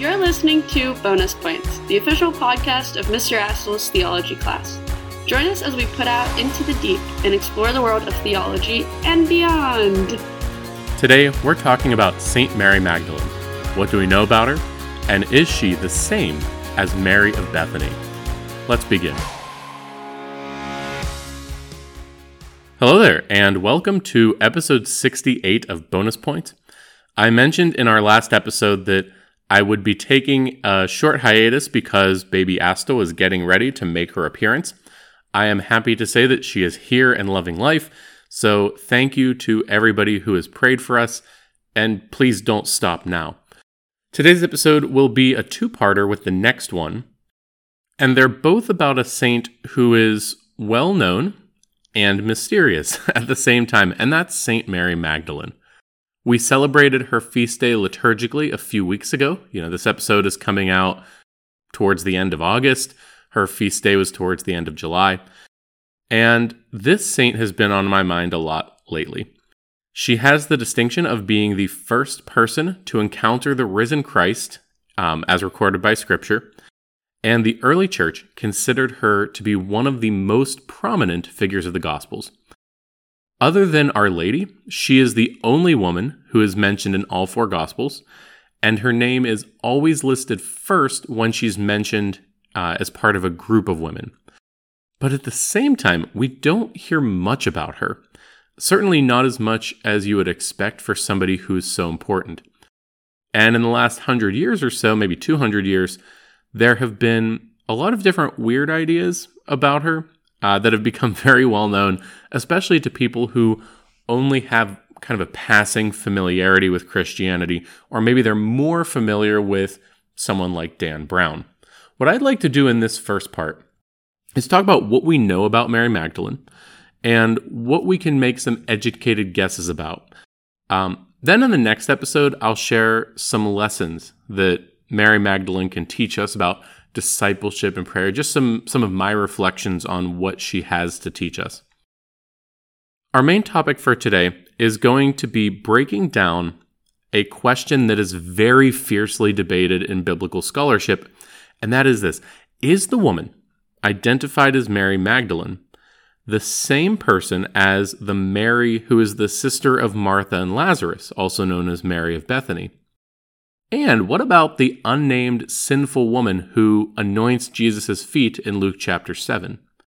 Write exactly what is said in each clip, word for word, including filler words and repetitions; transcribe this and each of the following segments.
You're listening to Bonus Points, the official podcast of Mister Assel's theology class. Join us as we put out into the deep and explore the world of theology and beyond. Today, we're talking about Saint Mary Magdalene. What do we know about her? And is she the same as Mary of Bethany? Let's begin. Hello there, and welcome to episode sixty-eight of Bonus Points. I mentioned in our last episode that I would be taking a short hiatus because baby Asta was getting ready to make her appearance. I am happy to say that she is here and loving life, so thank you to everybody who has prayed for us, and please don't stop now. Today's episode will be a two-parter with the next one, and they're both about a saint who is well-known and mysterious at the same time, and that's Saint Mary Magdalene. We celebrated her feast day liturgically a few weeks ago. You know, this episode is coming out towards the end of August. Her feast day was towards the end of July. And this saint has been on my mind a lot lately. She has the distinction of being the first person to encounter the risen Christ, um, as recorded by Scripture, and the early church considered her to be one of the most prominent figures of the Gospels. Other than Our Lady, she is the only woman who is mentioned in all four Gospels, and her name is always listed first when she's mentioned uh, as part of a group of women. But at the same time, we don't hear much about her. Certainly not as much as you would expect for somebody who is so important. And in the last hundred years or so, maybe two hundred years, there have been a lot of different weird ideas about her uh, that have become very well known, especially to people who only have kind of a passing familiarity with Christianity, or maybe they're more familiar with someone like Dan Brown. What I'd like to do in this first part is talk about what we know about Mary Magdalene and what we can make some educated guesses about. Um, then in the next episode, I'll share some lessons that Mary Magdalene can teach us about discipleship and prayer, just some, some of my reflections on what she has to teach us. Our main topic for today is going to be breaking down a question that is very fiercely debated in biblical scholarship, and that is this: is the woman identified as Mary Magdalene the same person as the Mary who is the sister of Martha and Lazarus, also known as Mary of Bethany? And what about the unnamed sinful woman who anoints Jesus' feet in Luke chapter seven?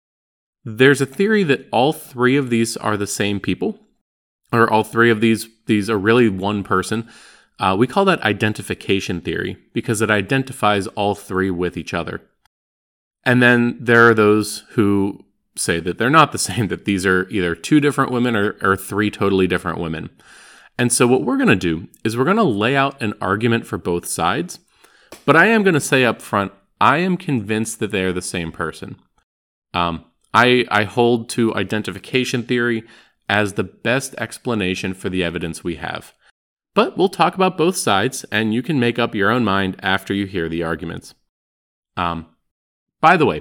There's a theory that all three of these are the same people, or all three of these, these are really one person. Uh, we call that identification theory because it identifies all three with each other. And then there are those who say that they're not the same, that these are either two different women or, or three totally different women. And so what we're going to do is we're going to lay out an argument for both sides, but I am going to say up front, I am convinced that they are the same person. Um, I, I hold to identification theory as the best explanation for the evidence we have. But we'll talk about both sides, and you can make up your own mind after you hear the arguments. Um, by the way,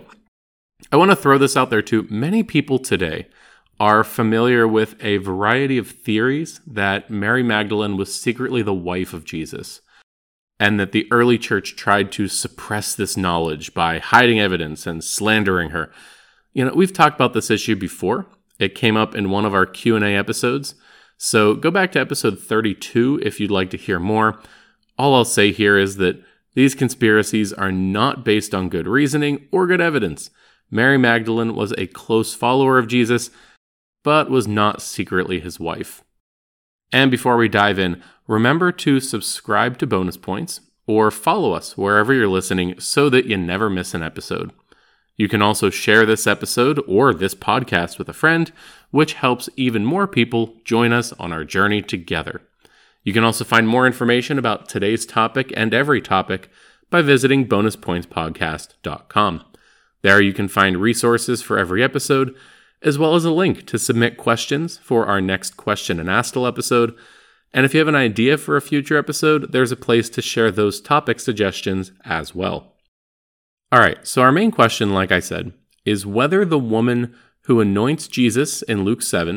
I want to throw this out there too. Many people today are familiar with a variety of theories that Mary Magdalene was secretly the wife of Jesus, and that the early church tried to suppress this knowledge by hiding evidence and slandering her. You know, we've talked about this issue before. It came up in one of our Q and A episodes, so go back to episode thirty-two if you'd like to hear more. All I'll say here is that these conspiracies are not based on good reasoning or good evidence. Mary Magdalene was a close follower of Jesus, but was not secretly his wife. And before we dive in, remember to subscribe to Bonus Points or follow us wherever you're listening so that you never miss an episode. You can also share this episode or this podcast with a friend, which helps even more people join us on our journey together. You can also find more information about today's topic and every topic by visiting bonus points podcast dot com. There you can find resources for every episode, as well as a link to submit questions for our next Question and Astel episode. And if you have an idea for a future episode, there's a place to share those topic suggestions as well. All right, so our main question, like I said, is whether the woman who anoints Jesus in Luke seven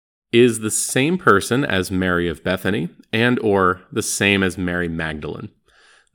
is the same person as Mary of Bethany and or the same as Mary Magdalene.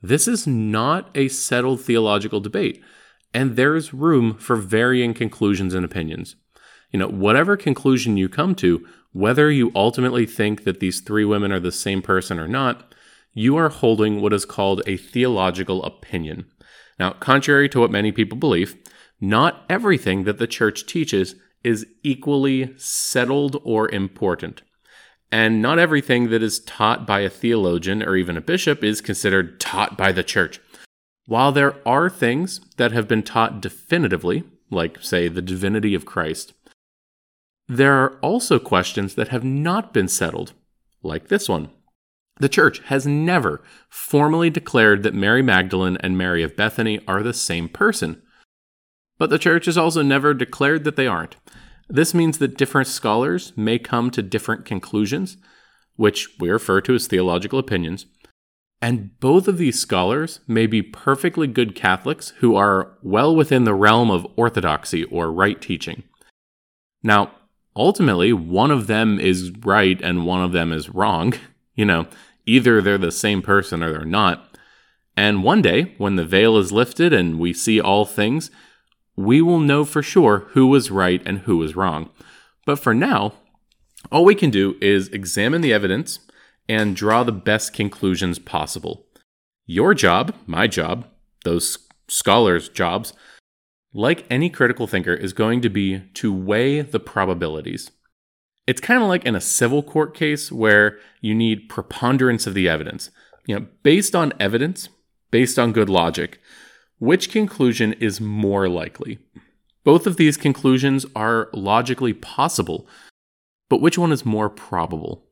This is not a settled theological debate, and there is room for varying conclusions and opinions. You know, whatever conclusion you come to, whether you ultimately think that these three women are the same person or not, you are holding what is called a theological opinion. Now, contrary to what many people believe, not everything that the church teaches is equally settled or important. And not everything that is taught by a theologian or even a bishop is considered taught by the church. While there are things that have been taught definitively, like, say, the divinity of Christ, there are also questions that have not been settled, like this one. The church has never formally declared that Mary Magdalene and Mary of Bethany are the same person. But the church has also never declared that they aren't. This means that different scholars may come to different conclusions, which we refer to as theological opinions, and both of these scholars may be perfectly good Catholics who are well within the realm of orthodoxy or right teaching. Now, ultimately, one of them is right and one of them is wrong. You know, either they're the same person or they're not. And one day, when the veil is lifted and we see all things, we will know for sure who was right and who was wrong. But for now, all we can do is examine the evidence and draw the best conclusions possible. Your job, my job, those scholars' jobs, like any critical thinker, is going to be to weigh the probabilities. It's kind of like in a civil court case where you need preponderance of the evidence. You know, based on evidence, based on good logic, which conclusion is more likely? Both of these conclusions are logically possible, but which one is more probable?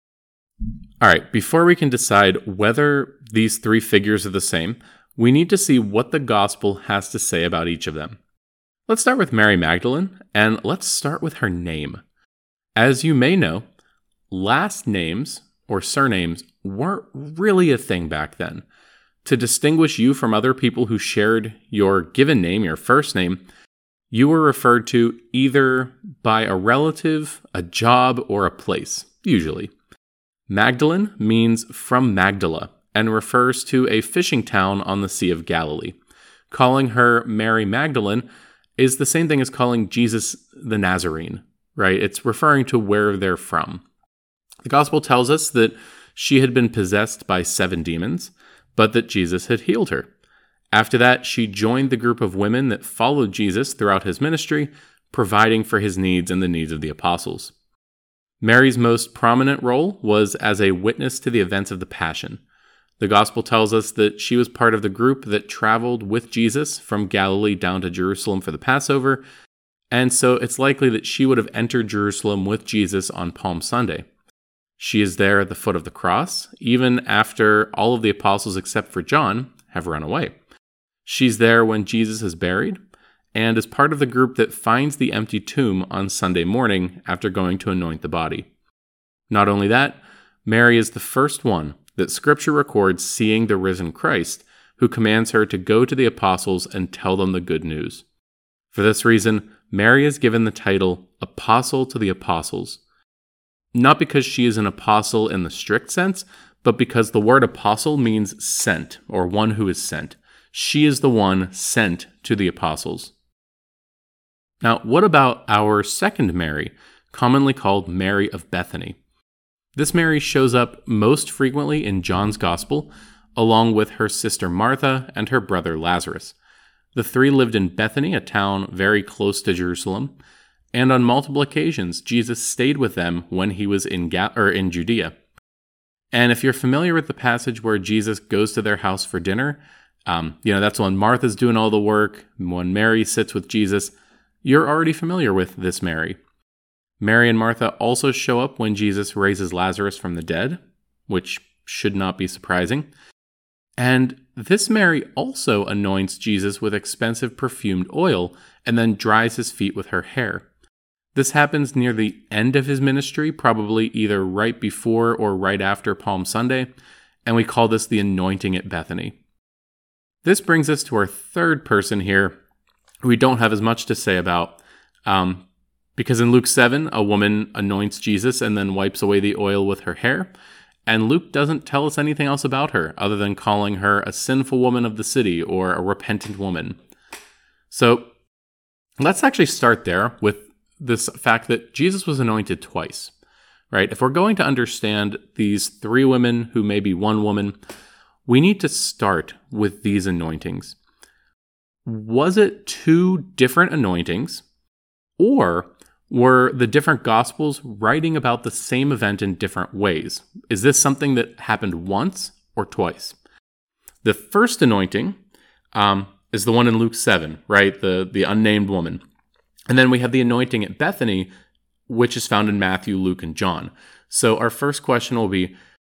All right, before we can decide whether these three figures are the same, we need to see what the gospel has to say about each of them. Let's start with Mary Magdalene, and let's start with her name. As you may know, last names or surnames weren't really a thing back then. To distinguish you from other people who shared your given name, your first name, you were referred to either by a relative, a job, or a place, usually. Magdalene means from Magdala and refers to a fishing town on the Sea of Galilee. Calling her Mary Magdalene is the same thing as calling Jesus the Nazarene, right? It's referring to where they're from. The gospel tells us that she had been possessed by seven demons, but that Jesus had healed her. After that, she joined the group of women that followed Jesus throughout his ministry, providing for his needs and the needs of the apostles. Mary's most prominent role was as a witness to the events of the Passion. The gospel tells us that she was part of the group that traveled with Jesus from Galilee down to Jerusalem for the Passover, and so it's likely that she would have entered Jerusalem with Jesus on Palm Sunday. She is there at the foot of the cross, even after all of the apostles except for John have run away. She's there when Jesus is buried, and is part of the group that finds the empty tomb on Sunday morning after going to anoint the body. Not only that, Mary is the first one that Scripture records seeing the risen Christ, who commands her to go to the apostles and tell them the good news. For this reason, Mary is given the title Apostle to the Apostles. Not because she is an apostle in the strict sense, but because the word apostle means sent, or one who is sent. She is the one sent to the apostles. Now, what about our second Mary, commonly called Mary of Bethany? This Mary shows up most frequently in John's Gospel, along with her sister Martha and her brother Lazarus. The three lived in Bethany, a town very close to Jerusalem, and on multiple occasions, Jesus stayed with them when he was in Ga- or in Judea. And if you're familiar with the passage where Jesus goes to their house for dinner, um, you know, that's when Martha's doing all the work, when Mary sits with Jesus, you're already familiar with this Mary. Mary and Martha also show up when Jesus raises Lazarus from the dead, which should not be surprising. And this Mary also anoints Jesus with expensive perfumed oil and then dries his feet with her hair. This happens near the end of his ministry, probably either right before or right after Palm Sunday, and we call this the anointing at Bethany. This brings us to our third person here, who we don't have as much to say about, um, because in Luke seven, a woman anoints Jesus and then wipes away the oil with her hair, And Luke doesn't tell us anything else about her other than calling her a sinful woman of the city or a repentant woman. So let's actually start there with this fact that Jesus was anointed twice, right? If we're going to understand these three women who may be one woman, we need to start with these anointings. Was it two different anointings, or were the different Gospels writing about the same event in different ways? Is this something that happened once or twice? The first anointing um, is the one in Luke seven, right? The, the unnamed woman. And then we have the anointing at Bethany, which is found in Matthew, Luke, and John. So our first question will be,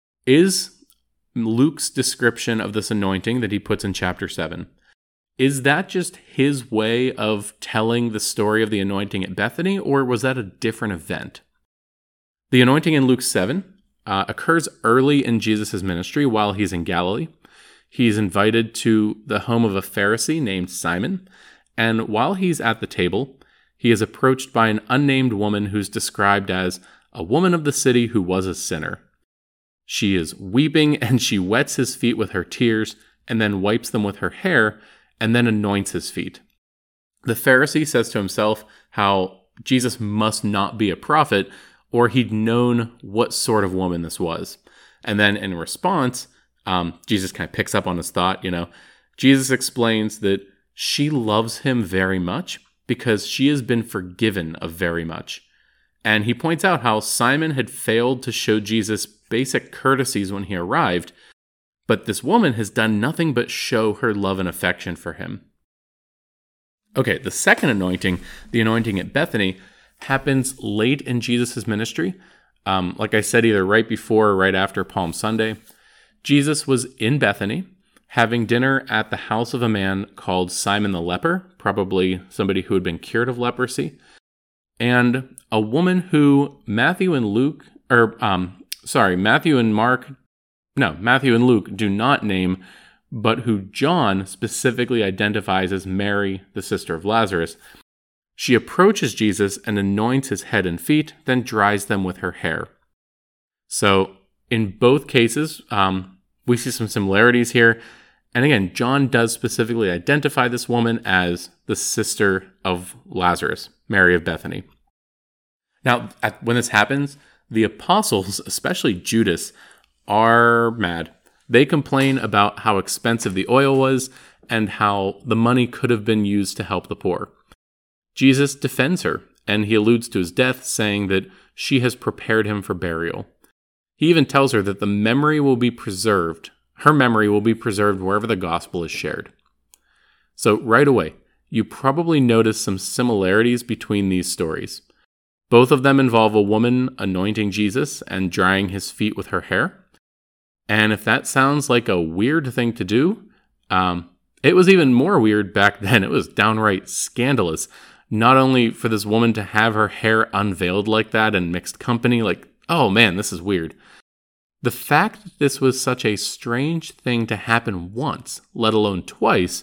is Luke's description of this anointing that he puts in chapter seven, is that just his way of telling the story of the anointing at Bethany, or was that a different event? The anointing in Luke seven uh, occurs early in Jesus' ministry while he's in Galilee. He's invited to the home of a Pharisee named Simon, and while he's at the table, he is approached by an unnamed woman who's described as a woman of the city who was a sinner. She is weeping, and she wets his feet with her tears, and then wipes them with her hair, and then anoints his feet. The Pharisee says to himself how Jesus must not be a prophet, or he'd known what sort of woman this was. And then in response, um, Jesus kind of picks up on his thought, you know. Jesus explains that she loves him very much because she has been forgiven of very much. And he points out how Simon had failed to show Jesus basic courtesies when he arrived, but this woman has done nothing but show her love and affection for him. Okay, the second anointing, the anointing at Bethany, happens late in Jesus' ministry. Um, like I said, either right before or right after Palm Sunday. Jesus was in Bethany, having dinner at the house of a man called Simon the leper, probably somebody who had been cured of leprosy, and a woman who Matthew and Luke, or um, sorry, Matthew and Mark, no, Matthew and Luke do not name, but who John specifically identifies as Mary, the sister of Lazarus. She approaches Jesus and anoints his head and feet, then dries them with her hair. So in both cases, um, we see some similarities here. And again, John does specifically identify this woman as the sister of Lazarus, Mary of Bethany. Now, at, when this happens, the apostles, especially Judas, are mad. They complain about how expensive the oil was and how the money could have been used to help the poor. Jesus defends her, and he alludes to his death, saying that she has prepared him for burial. He even tells her that the memory will be preserved. Her memory will be preserved wherever the gospel is shared. So right away, you probably notice some similarities between these stories. Both of them involve a woman anointing Jesus and drying his feet with her hair. And if that sounds like a weird thing to do, um, it was even more weird back then. It was downright scandalous. Not only for this woman to have her hair unveiled like that in mixed company, like, oh man, this is weird. The fact that this was such a strange thing to happen once, let alone twice,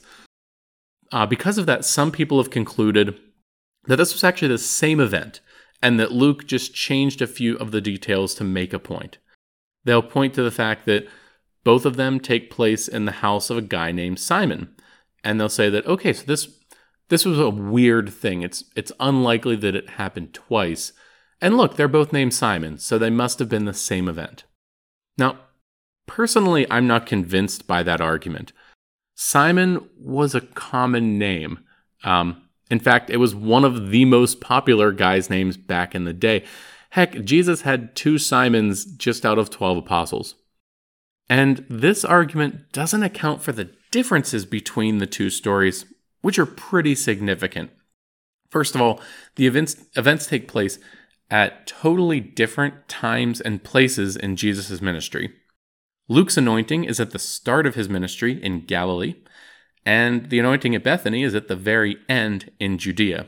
uh, because of that, some people have concluded that this was actually the same event, and that Luke just changed a few of the details to make a point. They'll point to the fact that both of them take place in the house of a guy named Simon, and they'll say that, okay, so this this was a weird thing. It's it's unlikely that it happened twice. And look, they're both named Simon, so they must have been the same event. Now, personally, I'm not convinced by that argument. Simon was a common name. Um, in fact, it was one of the most popular guys' names back in the day. Heck, Jesus had two Simons just out of twelve apostles. And this argument doesn't account for the differences between the two stories, which are pretty significant. First of all, the events, events take place at totally different times and places in Jesus' ministry. Luke's anointing is at the start of his ministry in Galilee, and the anointing at Bethany is at the very end in Judea.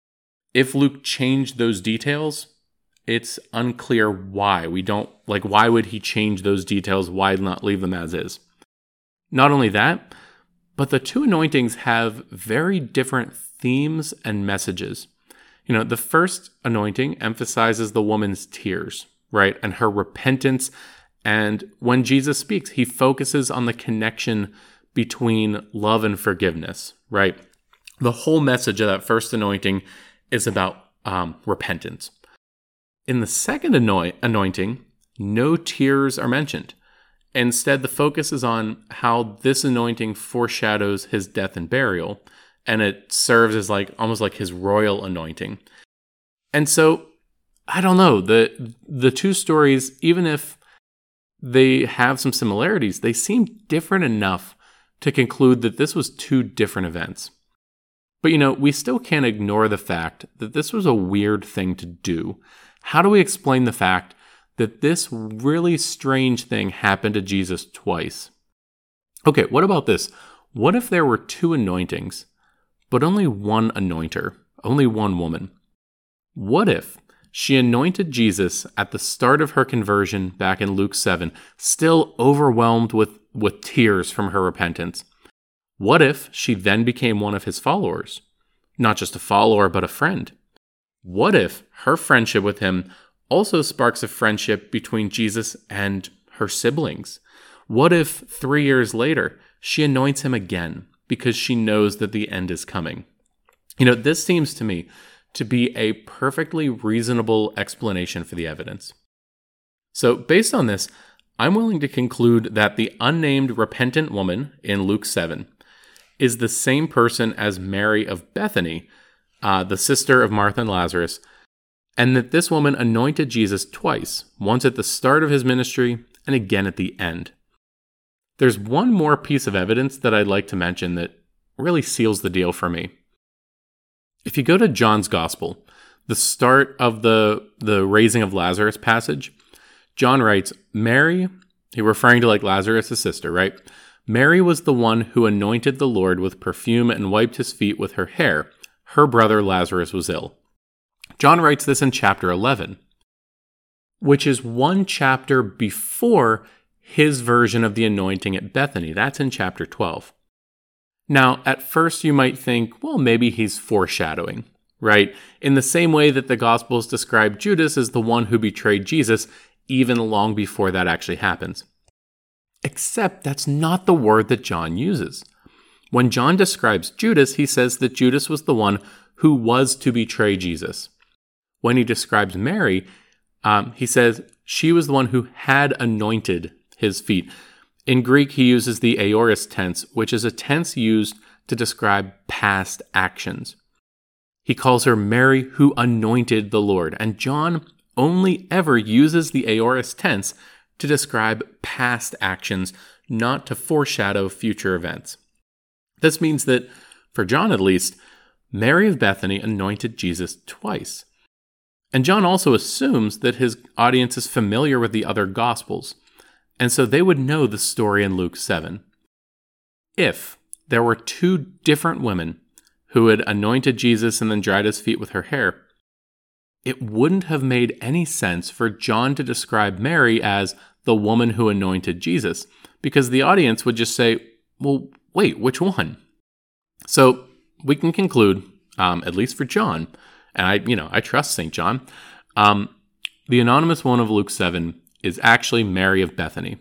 If Luke changed those details, it's unclear why. We don't, like, why would he change those details? Why not leave them as is? Not only that, but the two anointings have very different themes and messages. You know, the first anointing emphasizes the woman's tears, right? And her repentance And when Jesus speaks, he focuses on the connection between love and forgiveness, right? The whole message of that first anointing is about um, repentance. In the second anoint- anointing, no tears are mentioned. Instead, the focus is on how this anointing foreshadows his death and burial, and it serves as like almost like his royal anointing. And so, I don't know, the the two stories, even if they have some similarities, they seem different enough to conclude that this was two different events. But you know, we still can't ignore the fact that this was a weird thing to do. How do we explain the fact that this really strange thing happened to Jesus twice? Okay, what about this? What if there were two anointings, but only one anointer, only one woman? What if she anointed Jesus at the start of her conversion back in Luke seven, still overwhelmed with, with tears from her repentance? What if she then became one of his followers? Not just a follower, but a friend. What if her friendship with him also sparks a friendship between Jesus and her siblings? What if three years later, she anoints him again because she knows that the end is coming? You know, this seems to me to be a perfectly reasonable explanation for the evidence. So based on this, I'm willing to conclude that the unnamed repentant woman in Luke seven is the same person as Mary of Bethany, uh, the sister of Martha and Lazarus, and that this woman anointed Jesus twice, once at the start of his ministry and again at the end. There's one more piece of evidence that I'd like to mention that really seals the deal for me. If you go to John's Gospel, the start of the, the raising of Lazarus passage, John writes, Mary, he referring to like Lazarus' sister, right? Mary was the one who anointed the Lord with perfume and wiped his feet with her hair. Her brother Lazarus was ill. John writes this in chapter eleven, which is one chapter before his version of the anointing at Bethany. That's in chapter twelve. Now, at first you might think, well, maybe he's foreshadowing, right? In the same way that the Gospels describe Judas as the one who betrayed Jesus, even long before that actually happens. Except that's not the word that John uses. When John describes Judas, he says that Judas was the one who was to betray Jesus. When he describes Mary, um, he says she was the one who had anointed his feet. In Greek, he uses the aorist tense, which is a tense used to describe past actions. He calls her Mary who anointed the Lord, and John only ever uses the aorist tense to describe past actions, not to foreshadow future events. This means that, for John at least, Mary of Bethany anointed Jesus twice. And John also assumes that his audience is familiar with the other Gospels, and so they would know the story in Luke seven. If there were two different women who had anointed Jesus and then dried his feet with her hair, it wouldn't have made any sense for John to describe Mary as the woman who anointed Jesus, because the audience would just say, well, wait, which one? So we can conclude, um, at least for John, and I, you know, I trust Saint John, um, the anonymous one of Luke seven is actually Mary of Bethany.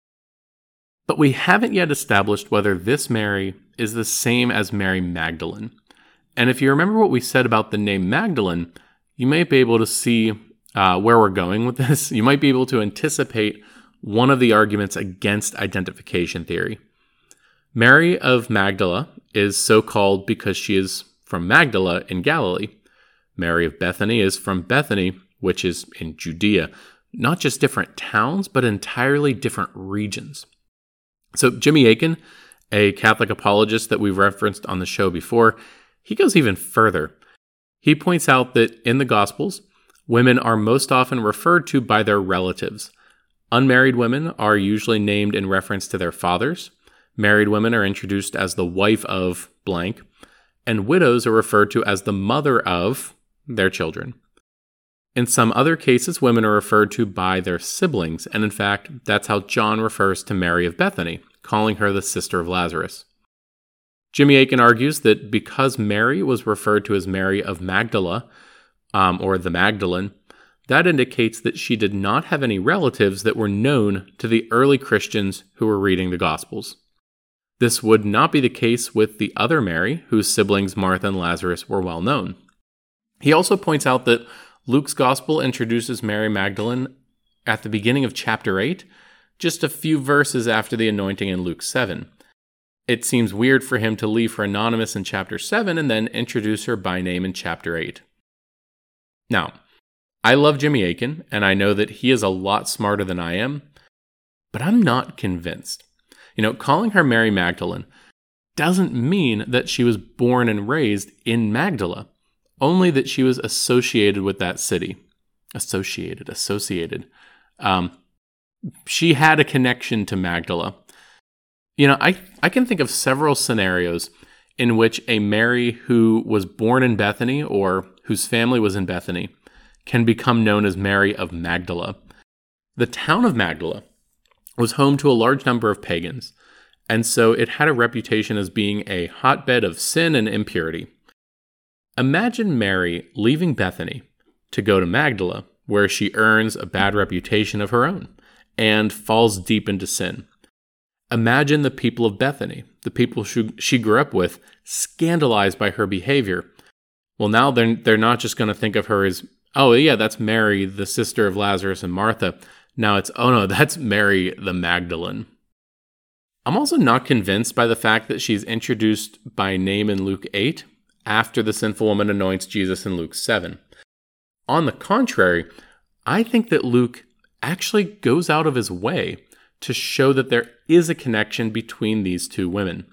But we haven't yet established whether this Mary is the same as Mary Magdalene. And if you remember what we said about the name Magdalene, you might be able to see uh, where we're going with this. You might be able to anticipate one of the arguments against identification theory. Mary of Magdala is so called because she is from Magdala in Galilee. Mary of Bethany is from Bethany, which is in Judea. Not just different towns, but entirely different regions. So Jimmy Akin, a Catholic apologist that we've referenced on the show before, he goes even further. He points out that in the Gospels, women are most often referred to by their relatives. Unmarried women are usually named in reference to their fathers. Married women are introduced as the wife of blank, and widows are referred to as the mother of their children. In some other cases, women are referred to by their siblings, and in fact, that's how John refers to Mary of Bethany, calling her the sister of Lazarus. Jimmy Akin argues that because Mary was referred to as Mary of Magdala, um, or the Magdalene, that indicates that she did not have any relatives that were known to the early Christians who were reading the Gospels. This would not be the case with the other Mary, whose siblings Martha and Lazarus were well known. He also points out that Luke's Gospel introduces Mary Magdalene at the beginning of chapter eight, just a few verses after the anointing in Luke seven. It seems weird for him to leave her anonymous in chapter seven and then introduce her by name in chapter eight. Now, I love Jimmy Akin, and I know that he is a lot smarter than I am, but I'm not convinced. You know, calling her Mary Magdalene doesn't mean that she was born and raised in Magdala, only that she was associated with that city. Associated, associated. Um, she had a connection to Magdala. You know, I, I can think of several scenarios in which a Mary who was born in Bethany or whose family was in Bethany can become known as Mary of Magdala. The town of Magdala was home to a large number of pagans, and so it had a reputation as being a hotbed of sin and impurity. Imagine Mary leaving Bethany to go to Magdala, where she earns a bad reputation of her own and falls deep into sin. Imagine the people of Bethany, the people she grew up with, scandalized by her behavior. Well, now they're, they're not just going to think of her as, oh yeah, that's Mary, the sister of Lazarus and Martha. Now it's, oh no, that's Mary the Magdalene. I'm also not convinced by the fact that she's introduced by name in Luke eight after the sinful woman anoints Jesus in Luke seven. On the contrary, I think that Luke actually goes out of his way to show that there is a connection between these two women.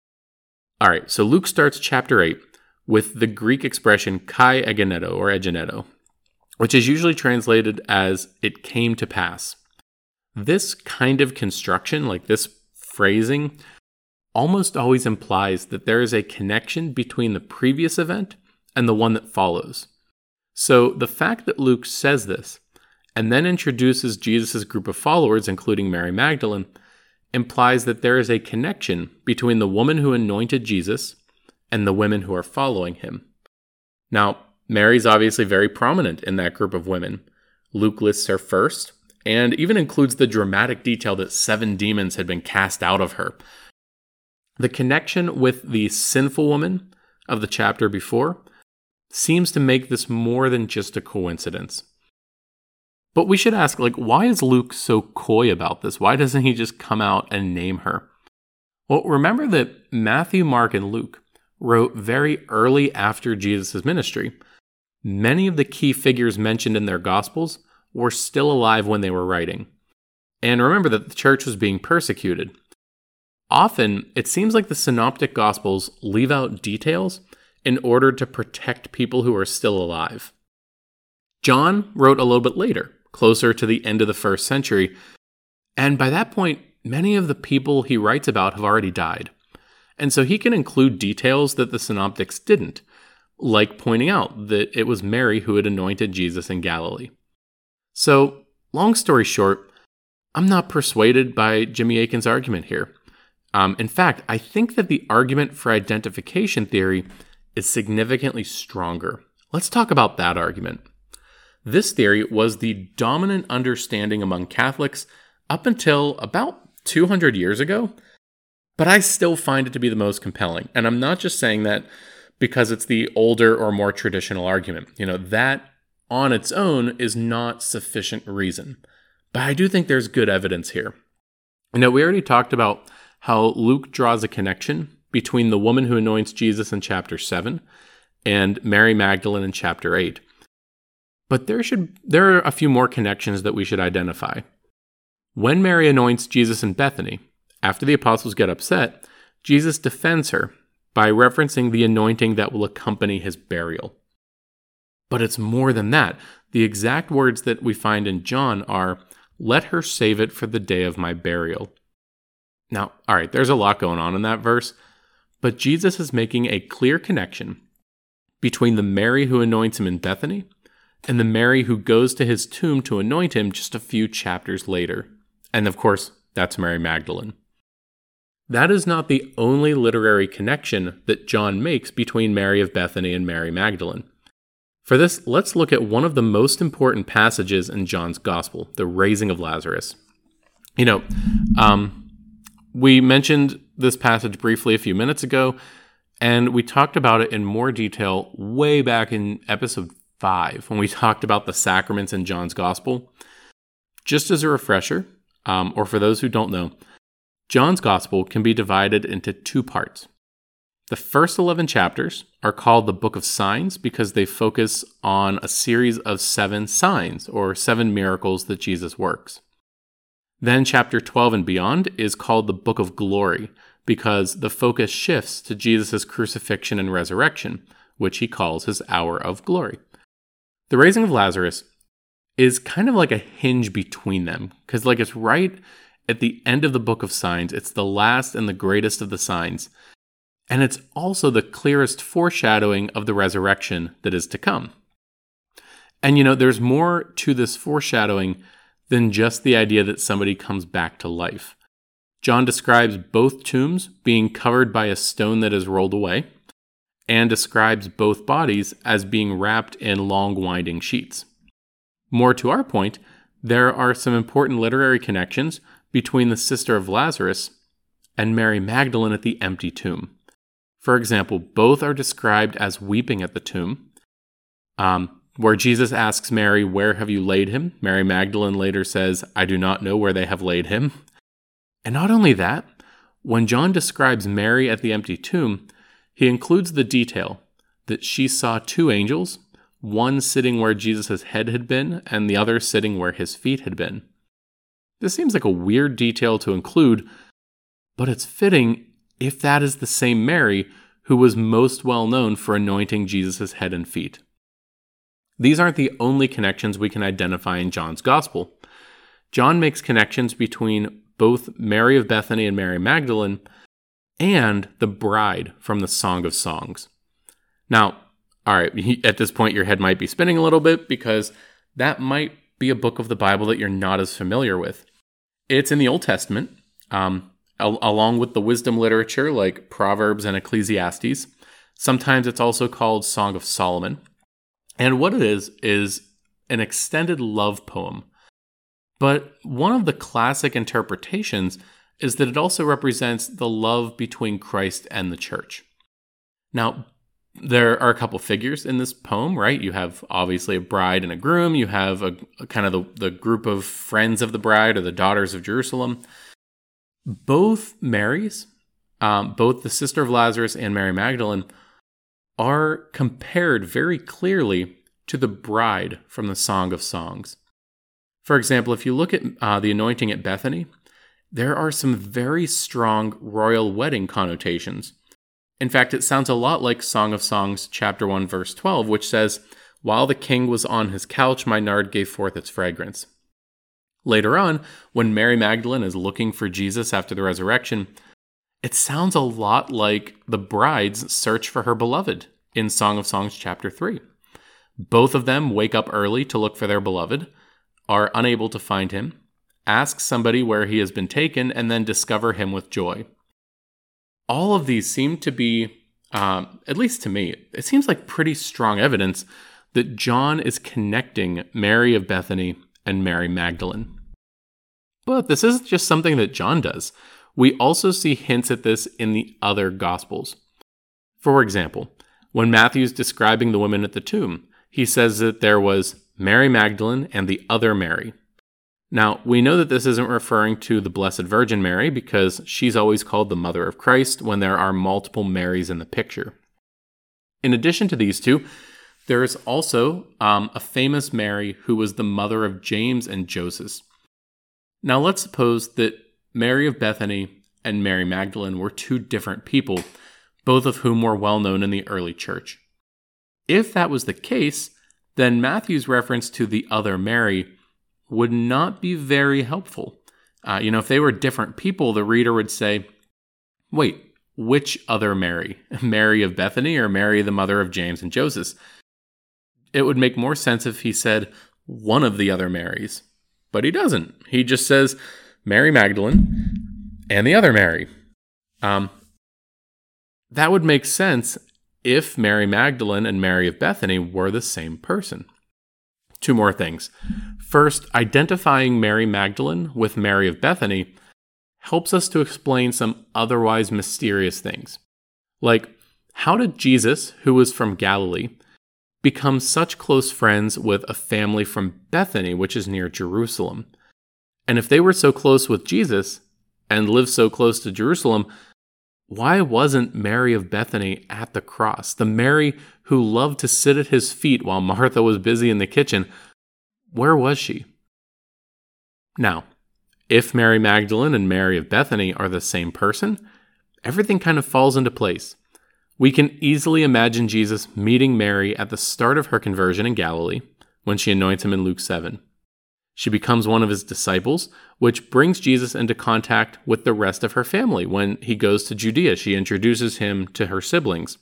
All right, so Luke starts chapter eight with the Greek expression kai egeneto or egeneto, which is usually translated as it came to pass. This kind of construction, like this phrasing, almost always implies that there is a connection between the previous event and the one that follows. So the fact that Luke says this and then introduces Jesus' group of followers, including Mary Magdalene, implies that there is a connection between the woman who anointed Jesus and the women who are following him. Now, Mary's obviously very prominent in that group of women. Luke lists her first, and even includes the dramatic detail that seven demons had been cast out of her. The connection with the sinful woman of the chapter before seems to make this more than just a coincidence. But we should ask, like, why is Luke so coy about this? Why doesn't he just come out and name her? Well, remember that Matthew, Mark, and Luke wrote very early after Jesus' ministry. Many of the key figures mentioned in their Gospels were still alive when they were writing. And remember that the church was being persecuted. Often, it seems like the Synoptic Gospels leave out details in order to protect people who are still alive. John wrote a little bit later, closer to the end of the first century, and by that point, many of the people he writes about have already died. And so he can include details that the Synoptics didn't, like pointing out that it was Mary who had anointed Jesus in Galilee. So, long story short, I'm not persuaded by Jimmy Akin's argument here. Um, in fact, I think that the argument for identification theory is significantly stronger. Let's talk about that argument. This theory was the dominant understanding among Catholics up until about two hundred years ago, but I still find it to be the most compelling. And I'm not just saying that because it's the older or more traditional argument. You know, that on its own is not sufficient reason. But I do think there's good evidence here. You know, we already talked about how Luke draws a connection between the woman who anoints Jesus in chapter seven and Mary Magdalene in chapter eight. But there should there are a few more connections that we should identify. When Mary anoints Jesus in Bethany, after the apostles get upset, Jesus defends her by referencing the anointing that will accompany his burial. But it's more than that. The exact words that we find in John are, "Let her save it for the day of my burial." Now, all right, there's a lot going on in that verse, but Jesus is making a clear connection between the Mary who anoints him in Bethany and the Mary who goes to his tomb to anoint him just a few chapters later. And of course, that's Mary Magdalene. That is not the only literary connection that John makes between Mary of Bethany and Mary Magdalene. For this, let's look at one of the most important passages in John's Gospel, the raising of Lazarus. You know, um, we mentioned this passage briefly a few minutes ago, and we talked about it in more detail way back in episode five when we talked about the sacraments in John's Gospel. Just as a refresher, um, or for those who don't know, John's Gospel can be divided into two parts. The first eleven chapters are called the Book of Signs because they focus on a series of seven signs or seven miracles that Jesus works. Then chapter twelve and beyond is called the Book of Glory because the focus shifts to Jesus' crucifixion and resurrection, which he calls his hour of glory. The raising of Lazarus is kind of like a hinge between them because like it's right at the end of the Book of Signs. It's the last and the greatest of the signs. And it's also the clearest foreshadowing of the resurrection that is to come. And you know, there's more to this foreshadowing than just the idea that somebody comes back to life. John describes both tombs being covered by a stone that is rolled away, and describes both bodies as being wrapped in long winding sheets. More to our point, there are some important literary connections between the sister of Lazarus and Mary Magdalene at the empty tomb. For example, both are described as weeping at the tomb, um, where Jesus asks Mary, "Where have you laid him?" Mary Magdalene later says, "I do not know where they have laid him." And not only that, when John describes Mary at the empty tomb, he includes the detail that she saw two angels, one sitting where Jesus' head had been and the other sitting where his feet had been. This seems like a weird detail to include, but it's fitting if that is the same Mary who was most well known for anointing Jesus' head and feet. These aren't the only connections we can identify in John's Gospel. John makes connections between both Mary of Bethany and Mary Magdalene and the bride from the Song of Songs. Now, all right, at this point your head might be spinning a little bit because that might be a book of the Bible that you're not as familiar with. It's in the Old Testament, um, along with the wisdom literature like Proverbs and Ecclesiastes. Sometimes it's also called Song of Solomon. And what it is, is an extended love poem. But one of the classic interpretations is that it also represents the love between Christ and the church. Now, there are a couple figures in this poem, right? You have obviously a bride and a groom. You have a, a kind of the, the group of friends of the bride or the daughters of Jerusalem. Both Marys, um, both the sister of Lazarus and Mary Magdalene, are compared very clearly to the bride from the Song of Songs. For example, if you look at uh, the anointing at Bethany, there are some very strong royal wedding connotations. In fact, it sounds a lot like Song of Songs chapter one, verse twelve, which says, "While the king was on his couch, my nard gave forth its fragrance." Later on, when Mary Magdalene is looking for Jesus after the resurrection, it sounds a lot like the bride's search for her beloved in Song of Songs chapter three. Both of them wake up early to look for their beloved, are unable to find him, ask somebody where he has been taken, and then discover him with joy. All of these seem to be, um, at least to me, it seems like pretty strong evidence that John is connecting Mary of Bethany and Mary Magdalene. But this isn't just something that John does. We also see hints at this in the other Gospels. For example, when Matthew's describing the women at the tomb, he says that there was Mary Magdalene and the other Mary. Now, we know that this isn't referring to the Blessed Virgin Mary because she's always called the Mother of Christ when there are multiple Marys in the picture. In addition to these two, there is also um, a famous Mary who was the mother of James and Joseph. Now, let's suppose that Mary of Bethany and Mary Magdalene were two different people, both of whom were well known in the early church. If that was the case, then Matthew's reference to the other Mary would not be very helpful. Uh, you know, if they were different people, the reader would say, wait, which other Mary? Mary of Bethany or Mary, the mother of James and Joseph? It would make more sense if he said one of the other Marys. But he doesn't. He just says Mary Magdalene and the other Mary. Um, that would make sense if Mary Magdalene and Mary of Bethany were the same person. Two more things. First, identifying Mary Magdalene with Mary of Bethany helps us to explain some otherwise mysterious things. Like, how did Jesus, who was from Galilee, become such close friends with a family from Bethany, which is near Jerusalem? And if they were so close with Jesus and lived so close to Jerusalem, why wasn't Mary of Bethany at the cross? The Mary who loved to sit at his feet while Martha was busy in the kitchen, where was she? Now, if Mary Magdalene and Mary of Bethany are the same person, everything kind of falls into place. We can easily imagine Jesus meeting Mary at the start of her conversion in Galilee, when she anoints him in Luke seven. She becomes one of his disciples, which brings Jesus into contact with the rest of her family. When he goes to Judea, she introduces him to her siblings.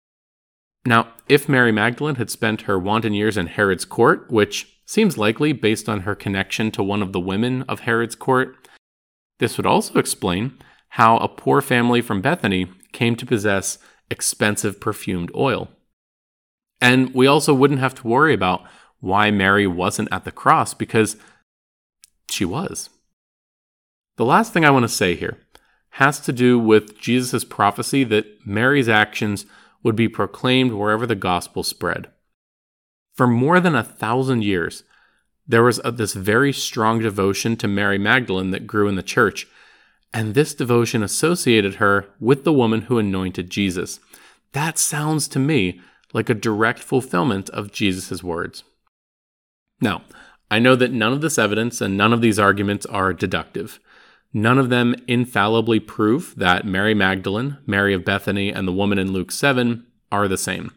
Now, if Mary Magdalene had spent her wanton years in Herod's court, which seems likely based on her connection to one of the women of Herod's court, this would also explain how a poor family from Bethany came to possess expensive perfumed oil. And we also wouldn't have to worry about why Mary wasn't at the cross, because she was. The last thing I want to say here has to do with Jesus' prophecy that Mary's actions would be proclaimed wherever the gospel spread. For more than a thousand years, there was a, this very strong devotion to Mary Magdalene that grew in the church, and this devotion associated her with the woman who anointed Jesus. That sounds to me like a direct fulfillment of Jesus' words. Now, I know that none of this evidence and none of these arguments are deductive. None of them infallibly prove that Mary Magdalene, Mary of Bethany, and the woman in Luke seven are the same.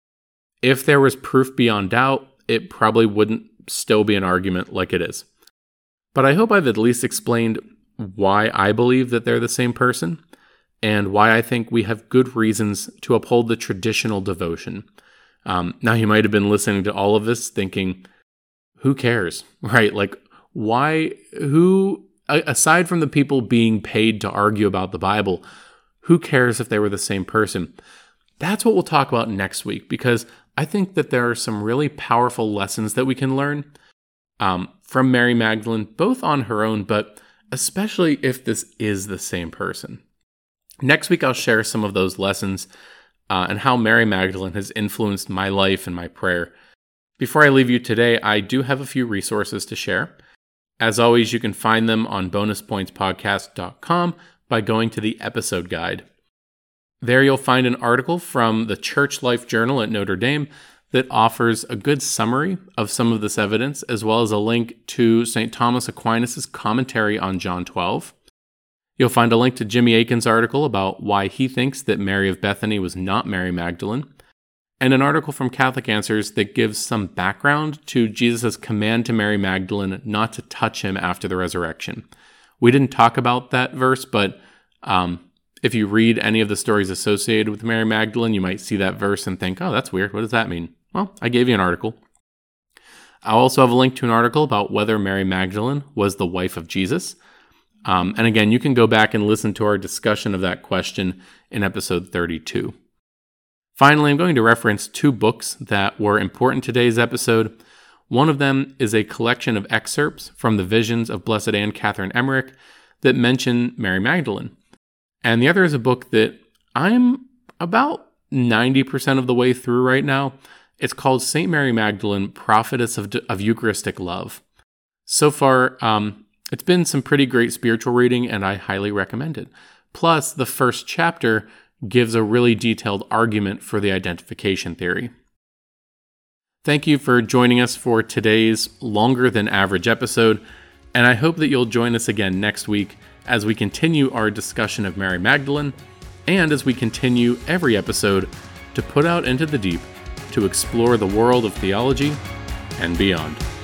If there was proof beyond doubt, it probably wouldn't still be an argument like it is. But I hope I've at least explained why I believe that they're the same person, and why I think we have good reasons to uphold the traditional devotion. Um, now, you might have been listening to all of this thinking, who cares, right? Like, why, who, aside from the people being paid to argue about the Bible, who cares if they were the same person? That's what we'll talk about next week, because I think that there are some really powerful lessons that we can learn um, from Mary Magdalene, both on her own, but especially if this is the same person. Next week, I'll share some of those lessons uh, and how Mary Magdalene has influenced my life and my prayer. Before I leave you today, I do have a few resources to share. As always, you can find them on bonus points podcast dot com by going to the episode guide. There you'll find an article from the Church Life Journal at Notre Dame that offers a good summary of some of this evidence, as well as a link to Saint Thomas Aquinas' commentary on John twelve. You'll find a link to Jimmy Akin's article about why he thinks that Mary of Bethany was not Mary Magdalene, and an article from Catholic Answers that gives some background to Jesus' command to Mary Magdalene not to touch him after the resurrection. We didn't talk about that verse, but um, if you read any of the stories associated with Mary Magdalene, you might see that verse and think, oh, that's weird. What does that mean? Well, I gave you an article. I'll also have a link to an article about whether Mary Magdalene was the wife of Jesus. Um, and again, you can go back and listen to our discussion of that question in episode thirty-two. Finally, I'm going to reference two books that were important to today's episode. One of them is a collection of excerpts from the Visions of Blessed Anne Catherine Emmerich that mention Mary Magdalene. And the other is a book that I'm about ninety percent of the way through right now. It's called Saint Mary Magdalene, Prophetess of, of Eucharistic Love. So far, um, it's been some pretty great spiritual reading, and I highly recommend it. Plus, the first chapter gives a really detailed argument for the identification theory. Thank you for joining us for today's longer than average episode, and I hope that you'll join us again next week as we continue our discussion of Mary Magdalene, and as we continue every episode to put out into the deep to explore the world of theology and beyond.